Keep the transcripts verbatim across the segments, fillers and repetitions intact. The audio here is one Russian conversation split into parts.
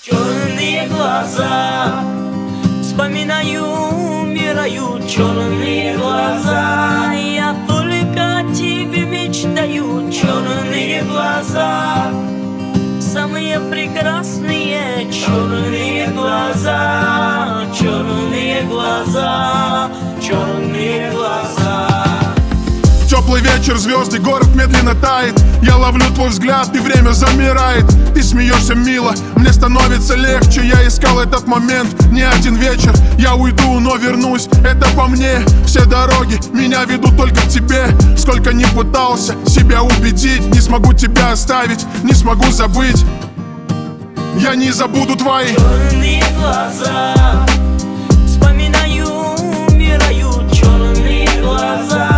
Черные глаза, вспоминаю, умираю. Черные глаза, я только о тебе мечтаю. Черные глаза, самые прекрасные. Черные глаза, черные глаза, черные глаза. Теплый вечер, звезды, город медленно тает. Я ловлю твой взгляд, и время замирает. Ты смеешься мило, мне становится легче. Я искал этот момент не один вечер. Я уйду, но вернусь, это по мне. Все дороги меня ведут только к тебе. Сколько ни пытался себя убедить, не смогу тебя оставить, не смогу забыть. Я не забуду твои черные глаза, вспоминаю, умираю. Черные глаза,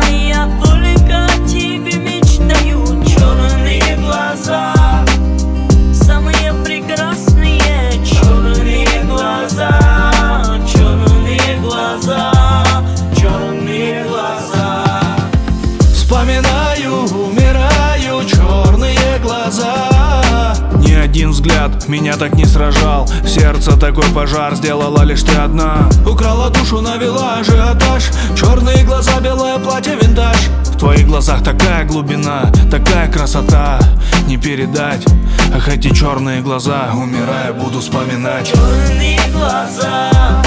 самые прекрасные. Черные глаза, черные глаза, черные глаза. Вспоминаю, умираю, черные глаза. Ни один взгляд меня так не сражал. В сердце такой пожар сделала лишь ты одна. Украла душу, навела ажиотаж. Черные глаза, белое платье, винтаж. В твоих глазах такая глубина, такая красота, не передать. Ах, эти черные глаза, умирая, буду вспоминать. Черные глаза,